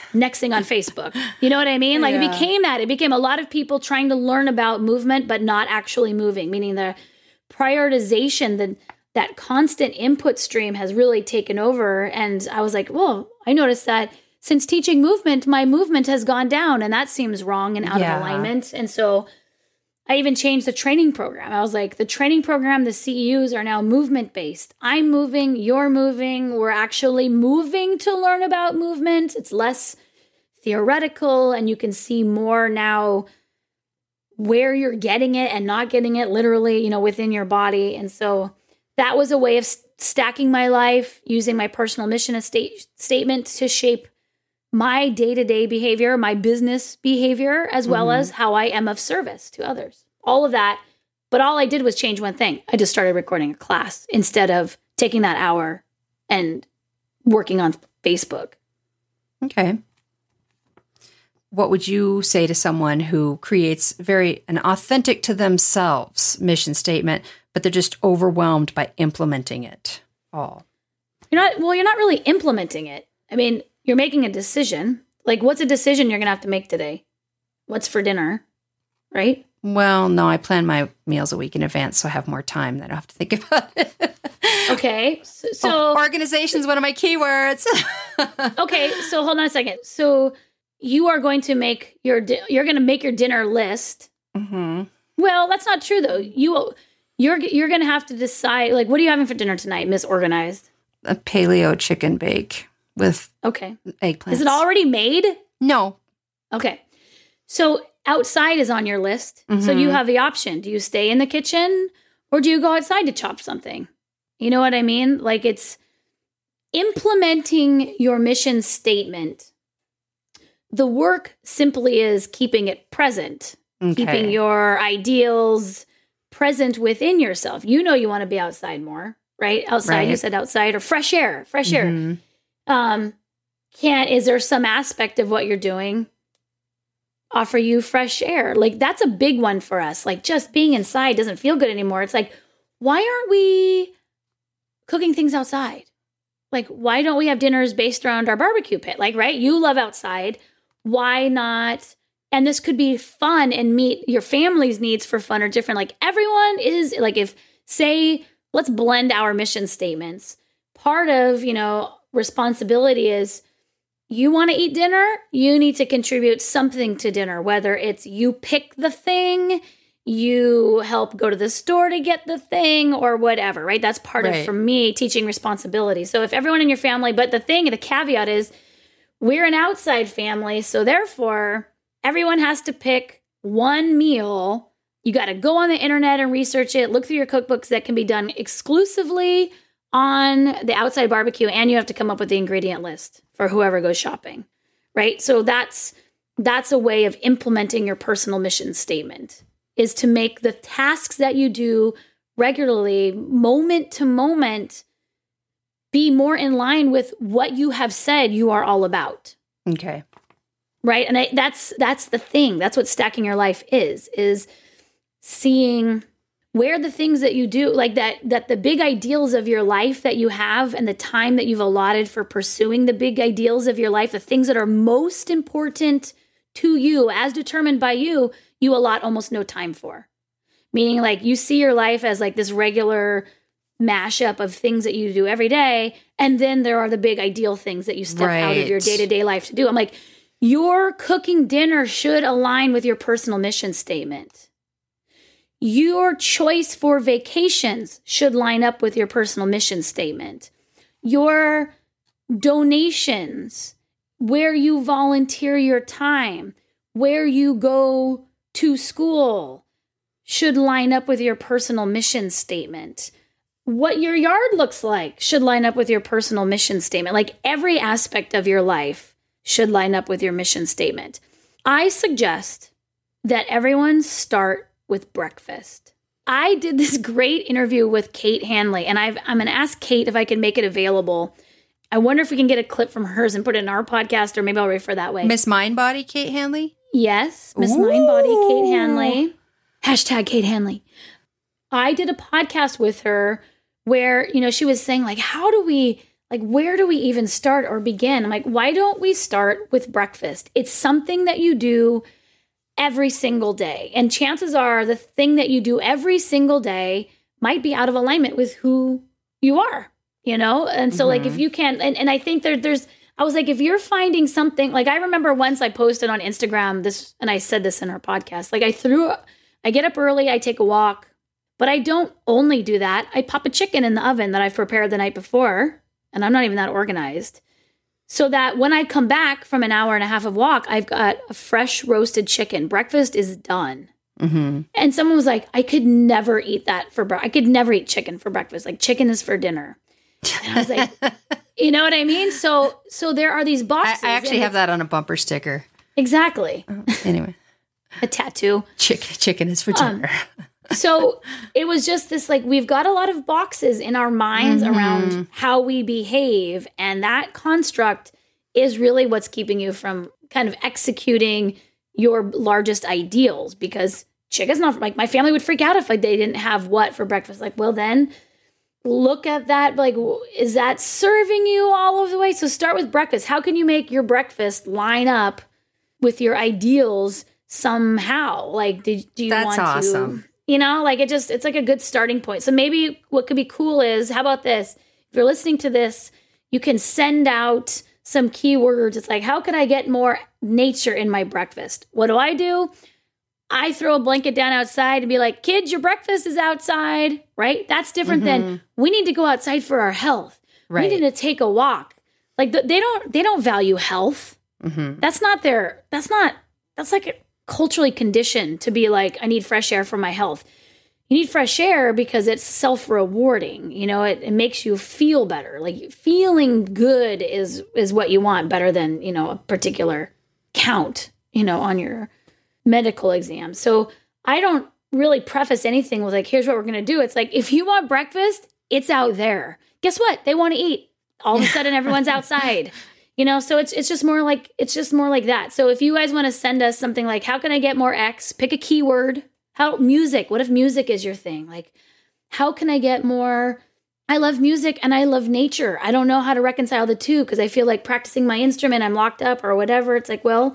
A: next thing on Facebook. You know what I mean? Like it became that. It became a lot of people trying to learn about movement, but not actually moving, meaning the prioritization, that constant input stream has really taken over. And I was like, well, I noticed that since teaching movement, my movement has gone down, and that seems wrong and out of alignment. And so I even changed the training program. I was like, the training program, the CEUs are now movement-based. I'm moving, you're moving. We're actually moving to learn about movement. It's less theoretical, and you can see more now where you're getting it and not getting it literally, you know, within your body. And so that was a way of stacking my life, using my personal mission statement to shape my day-to-day behavior, my business behavior, as well as how I am of service to others. All of that. But all I did was change one thing. I just started recording a class instead of taking that hour and working on Facebook.
B: Okay. What would you say to someone who creates an authentic to themselves mission statement, but they're just overwhelmed by implementing it all?
A: You're not really implementing it. I mean, you're making a decision. Like, what's a decision you're going to have to make today? What's for dinner, right?
B: Well, no, I plan my meals a week in advance, so I have more time that I don't have to think about it.
A: Okay. So
B: organization is one of my keywords.
A: Okay, so hold on a second. So you are going to make you're going to make your dinner list.
B: Mm-hmm.
A: Well, that's not true though. You're going to have to decide, like, what are you having for dinner tonight, Miss Organized?
B: A paleo chicken bake with eggplants.
A: Is it already made?
B: No.
A: Okay. So outside is on your list. Mm-hmm. So you have the option. Do you stay in the kitchen or do you go outside to chop something? You know what I mean? Like, it's implementing your mission statement. The work simply is keeping it present, keeping your ideals present within yourself. You know you want to be outside more, right? Outside, you said outside, or fresh air. Is there some aspect of what you're doing offer you fresh air? Like, that's a big one for us. Like, just being inside doesn't feel good anymore. It's like, why aren't we cooking things outside? Like, why don't we have dinners based around our barbecue pit? Like, right? You love outside. Why not? And this could be fun and meet your family's needs for fun or different. Like, everyone is like, let's blend our mission statements. Part of, responsibility is, you want to eat dinner, you need to contribute something to dinner, whether it's you pick the thing, you help go to the store to get the thing, or whatever, right? That's part of, for me, teaching responsibility. So if everyone in your family, but the caveat is, we're an outside family, so therefore, everyone has to pick one meal. You got to go on the internet and research it, look through your cookbooks that can be done exclusively on the outside barbecue, and you have to come up with the ingredient list for whoever goes shopping, right? So that's a way of implementing your personal mission statement, is to make the tasks that you do regularly, moment to moment, be more in line with what you have said you are all about.
B: Okay.
A: Right? And that's the thing. That's what stacking your life is seeing where the things that you do, like that the big ideals of your life that you have and the time that you've allotted for pursuing the big ideals of your life, the things that are most important to you as determined by you, you allot almost no time for. Meaning, like, you see your life as like this regular mashup of things that you do every day. And then there are the big ideal things that you step out of your day-to-day life to do. I'm like, your cooking dinner should align with your personal mission statement. Your choice for vacations should line up with your personal mission statement. Your donations, where you volunteer your time, where you go to school, should line up with your personal mission statement. What your yard looks like should line up with your personal mission statement. Like, every aspect of your life should line up with your mission statement. I suggest that everyone start with breakfast. I did this great interview with Kate Hanley, and I'm going to ask Kate if I can make it available. I wonder if we can get a clip from hers and put it in our podcast, or maybe I'll refer that way.
B: Miss Mindbody, Kate Hanley?
A: Yes, Miss Mindbody, Kate Hanley. # Kate Hanley. I did a podcast with her where, she was saying, like, how do we like, where do we even start or begin? I'm like, why don't we start with breakfast? It's something that you do every single day. And chances are the thing that you do every single day might be out of alignment with who you are, you know? And so like, if you can't, and I think I was like, if you're finding something, like I remember once I posted on Instagram this, and I said this in our podcast, like I get up early, I take a walk, but I don't only do that. I pop a chicken in the oven that I've prepared the night before, and I'm not even that organized. So that when I come back from an hour and a half of walk, I've got a fresh roasted chicken. Breakfast is done. Mm-hmm. And someone was like, I could never eat that for breakfast. I could never eat chicken for breakfast. Like chicken is for dinner. And I was like, you know what I mean? So there are these boxes.
B: I actually have that on a bumper sticker.
A: Exactly.
B: Anyway.
A: A tattoo.
B: Chicken is for dinner.
A: So it was just this, like, we've got a lot of boxes in our minds around how we behave. And that construct is really what's keeping you from kind of executing your largest ideals, because chicken's not, like, my family would freak out if like they didn't have what for breakfast. Like, well, then look at that. Like, is that serving you all of the way? So start with breakfast. How can you make your breakfast line up with your ideals somehow? Like, do you
B: That's
A: want to...
B: awesome.
A: You know, like it's like a good starting point. So maybe what could be cool is, how about this? If you're listening to this, you can send out some keywords. It's like, how can I get more nature in my breakfast? What do? I throw a blanket down outside and be like, kids, your breakfast is outside, right? That's different than we need to go outside for our health.
B: Right.
A: We need to take a walk. Like they don't value health. That's like a culturally conditioned to be like, I need fresh air for my health. You need fresh air because it's self-rewarding. You know, it makes you feel better. Like feeling good is what you want, better than, you know, a particular count, you know, on your medical exam. So I don't really preface anything with like, here's what we're going to do. It's like, if you want breakfast, it's out there. Guess what? They want to eat. All of a sudden, everyone's outside. You know, so it's just more like that. So if you guys want to send us something like, how can I get more X? Pick a keyword. Music. What if music is your thing? Like, how can I get more? I love music and I love nature. I don't know how to reconcile the two because I feel like practicing my instrument, I'm locked up or whatever. It's like, well,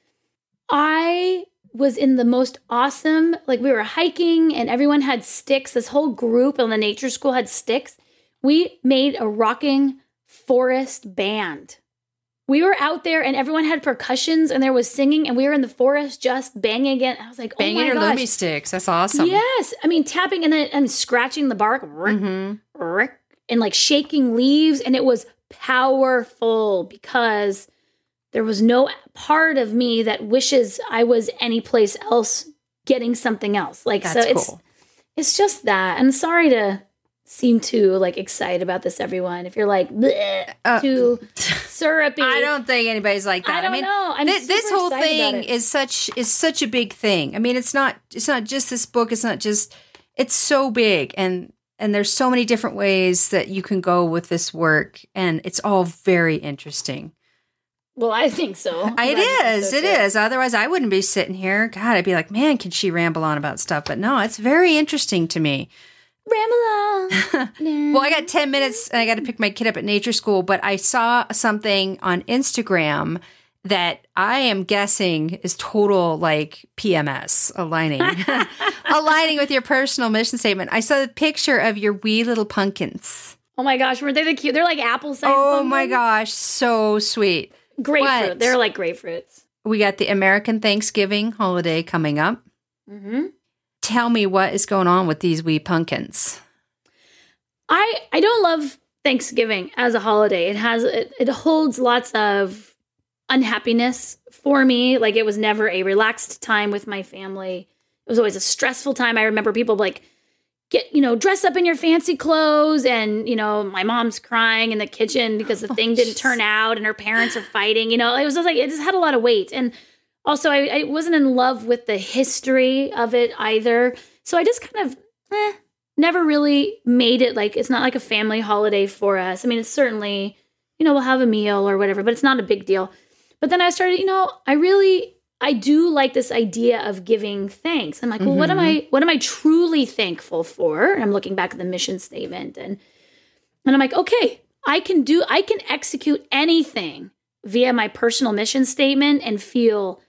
A: I was in the most awesome, like we were hiking and everyone had sticks. This whole group in the nature school had sticks. We made a rocking forest band. We were out there and everyone had percussions and there was singing and we were in the forest just banging again. I was like, oh my gosh.
B: Banging your Lumi sticks. That's awesome.
A: Yes. I mean, tapping and then scratching the bark and like shaking leaves. And it was powerful because there was no part of me that wishes I was anyplace else getting something else. Like,
B: that's
A: so
B: cool.
A: It's just that. I'm sorry to seem too like excited about this, everyone. If you're like too syrupy,
B: I don't think anybody's like that.
A: I know.
B: This whole thing is such a big thing. I mean, it's not just this book. It's so big, and there's so many different ways that you can go with this work, and it's all very interesting.
A: Well, I think so.
B: It is. Otherwise, I wouldn't be sitting here. God, I'd be like, man, can she ramble on about stuff? But no, it's very interesting to me.
A: Ramble on.
B: Well, I got 10 minutes and I got to pick my kid up at nature school, but I saw something on Instagram that I am guessing is total like PMS aligning with your personal mission statement. I saw the picture of your wee little pumpkins.
A: Oh my gosh, were they the cute? They're like apple-sized pumpkins.
B: My gosh, so sweet.
A: Grapefruit. They're like grapefruits.
B: We got the American Thanksgiving holiday coming up. Mm-hmm. Tell me what is going on with these wee pumpkins.
A: I don't love Thanksgiving as a holiday. It holds lots of unhappiness for me. Like, it was never a relaxed time with my family. It was always a stressful time. I remember people like dress up in your fancy clothes, and my mom's crying in the kitchen because the thing didn't turn out and her parents are fighting. It was just like, it just had a lot of weight. And also, I wasn't in love with the history of it either. So I just kind of never really made it like, it's not like a family holiday for us. I mean, it's certainly, we'll have a meal or whatever, but it's not a big deal. But then I started, I do like this idea of giving thanks. I'm like, well, what am I truly thankful for? And I'm looking back at the mission statement and I'm like, okay, I can execute anything via my personal mission statement and feel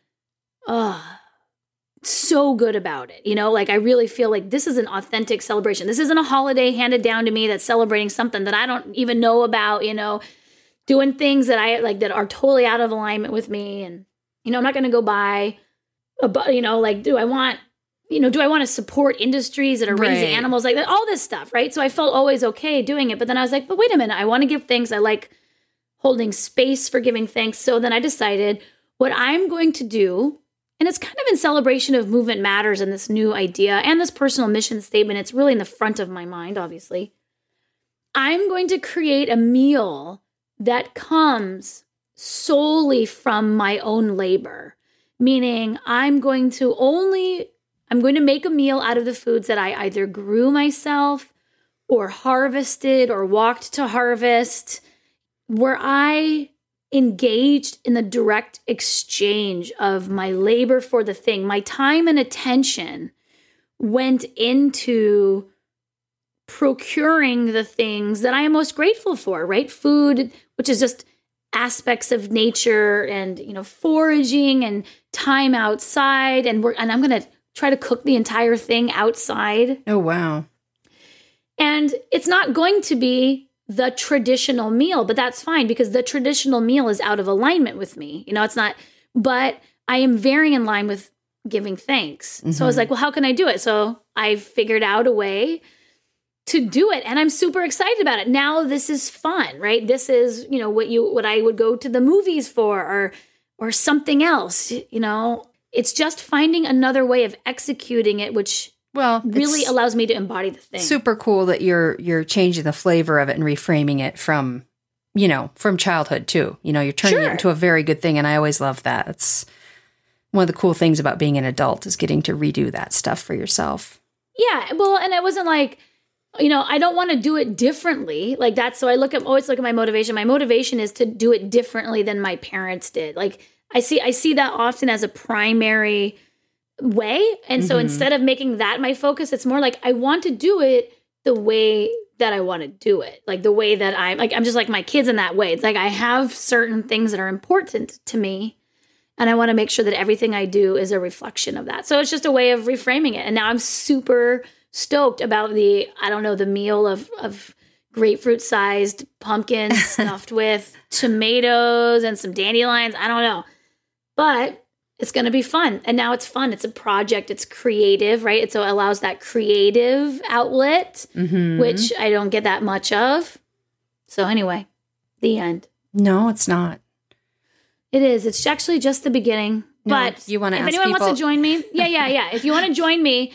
A: so good about it. Like I really feel like this is an authentic celebration. This isn't a holiday handed down to me that's celebrating something that I don't even know about, doing things that I like that are totally out of alignment with me. And, I'm not going to go buy do I want to support industries that are raising animals, like that, all this stuff, right? So I felt always okay doing it. But then I was like, but wait a minute, I want to give thanks. I like holding space for giving thanks. So then I decided what I'm going to do, and it's kind of in celebration of Movement Matters and this new idea and this personal mission statement. It's really in the front of my mind, obviously. I'm going to create a meal that comes solely from my own labor, meaning I'm going to make a meal out of the foods that I either grew myself or harvested or walked to harvest, where I engaged in the direct exchange of my labor for the thing. My time and attention went into procuring the things that I am most grateful for, right? Food, which is just aspects of nature, and, foraging and time outside. And I'm going to try to cook the entire thing outside.
B: Oh, wow.
A: And it's not going to be the traditional meal, but that's fine because the traditional meal is out of alignment with me. It's not, but I am very in line with giving thanks. Mm-hmm. So I was like, well, how can I do it? So I figured out a way to do it. And I'm super excited about it. Now this is fun, right? This is, what I would go to the movies for or something else, It's just finding another way of executing it, which really allows me to embody the thing.
B: Super cool that you're changing the flavor of it and reframing it from childhood too. You're turning it into a very good thing. And I always love that. It's one of the cool things about being an adult is getting to redo that stuff for yourself.
A: Yeah. Well, and it wasn't like, I don't want to do it differently like that. So I always look at my motivation. My motivation is to do it differently than my parents did. Like I see that often as a primary way. And so instead of making that my focus, it's more like I want to do it the way that I want to do it. Like the way that I'm just like my kids in that way. It's like I have certain things that are important to me, and I want to make sure that everything I do is a reflection of that. So it's just a way of reframing it. And now I'm super stoked about the meal of grapefruit-sized pumpkins stuffed with tomatoes and some dandelions. I don't know. But it's going to be fun. And now it's fun. It's a project. It's creative, right? So it allows that creative outlet, which I don't get that much of. So anyway, the end.
B: No, it's not.
A: It is. It's actually just the beginning. No, but
B: you want to
A: if anyone wants to join me, yeah. If you want to join me,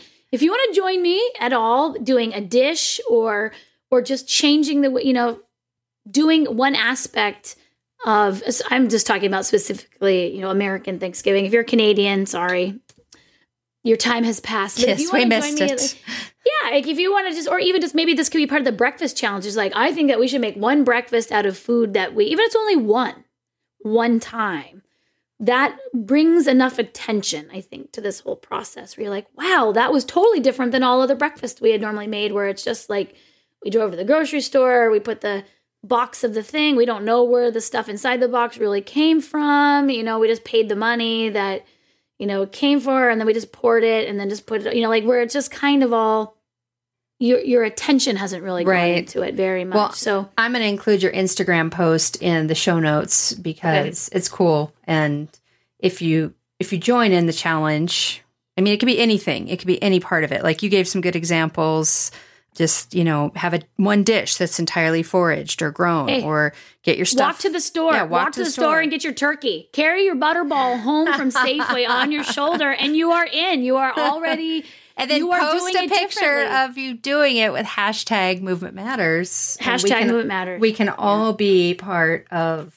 A: at all, doing a dish or just changing doing one aspect of, I'm just talking about specifically, American Thanksgiving. If you're Canadian, sorry, your time has passed.
B: But yes, we missed it.
A: Like if you want to or even just maybe this could be part of the breakfast challenge. It's like, I think that we should make one breakfast out of food that even if it's only one time, that brings enough attention, I think, to this whole process where you're like, wow, that was totally different than all other breakfasts we had normally made, where it's just like we drove to the grocery store, we put the box of the thing, we don't know where the stuff inside the box really came from, we just paid the money that, it came for, and then we just poured it and then just put it, where it's just kind of all, your attention hasn't really gone into it very much.
B: Well,
A: so
B: I'm going to include your Instagram post in the show notes because it's cool. And if you join in the challenge, I mean, it could be anything. It could be any part of it. Like you gave some good examples. Just, have one dish that's entirely foraged or grown, or get your stuff.
A: Walk to the store. Yeah, walk to the store and get your turkey. Carry your butterball home from Safeway on your shoulder, and you are in. You are already.
B: And then post a picture of you doing it with hashtag Movement Matters.
A: Hashtag Movement Matters.
B: We can all be part of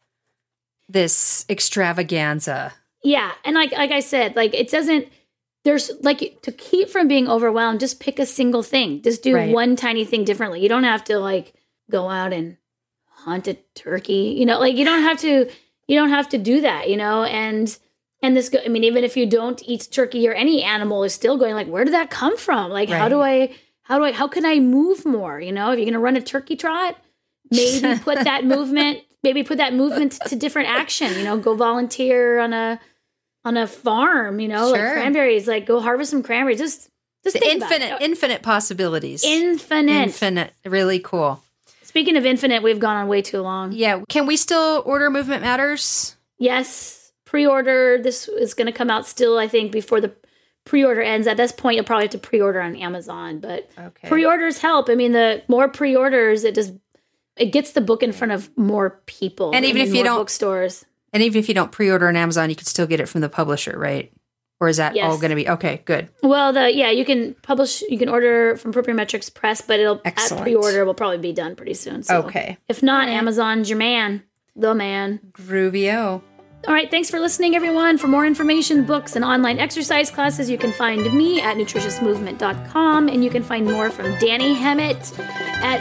B: this extravaganza.
A: Yeah. And like I said, it doesn't, there's to keep from being overwhelmed, just pick a single thing. Just do one tiny thing differently. You don't have to go out and hunt a turkey, you don't have to do that, and this, even if you don't eat turkey or any animal is still going where did that come from? How can I move more? If you're going to run a turkey trot, maybe put that movement to different action, go volunteer on a farm, like cranberries, like go harvest some cranberries. Just
B: infinite possibilities.
A: Infinite.
B: Really cool.
A: Speaking of infinite, we've gone on way too long.
B: Yeah. Can we still order Movement Matters?
A: Yes. Pre-order. This is going to come out still, I think, before the pre-order ends. At this point, you'll probably have to pre-order on Amazon, but pre-orders help. I mean, the more pre-orders, it gets the book in front of more people.
B: And even if you don't
A: bookstores.
B: And even if you don't pre-order on Amazon, you can still get it from the publisher, right? Or is that all going to be okay? Good.
A: Well, you can order from Propriometrics Press, but at pre-order will probably be done pretty soon. So if not, Amazon's your man, the man.
B: Groovio.
A: All right, thanks for listening, everyone. For more information, books, and online exercise classes, you can find me at nutritiousmovement.com, and you can find more from Danny Hemmett at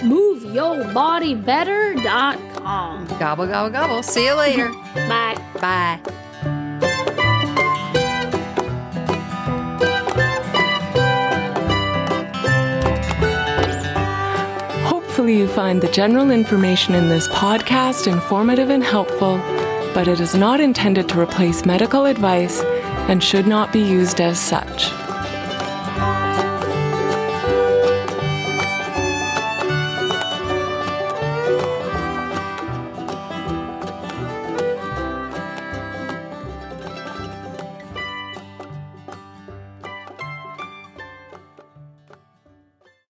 A: moveyourbodybetter.com.
B: Gobble, gobble, gobble. See you later.
A: Bye.
B: Bye.
C: Hopefully you find the general information in this podcast informative and helpful, but it is not intended to replace medical advice and should not be used as such.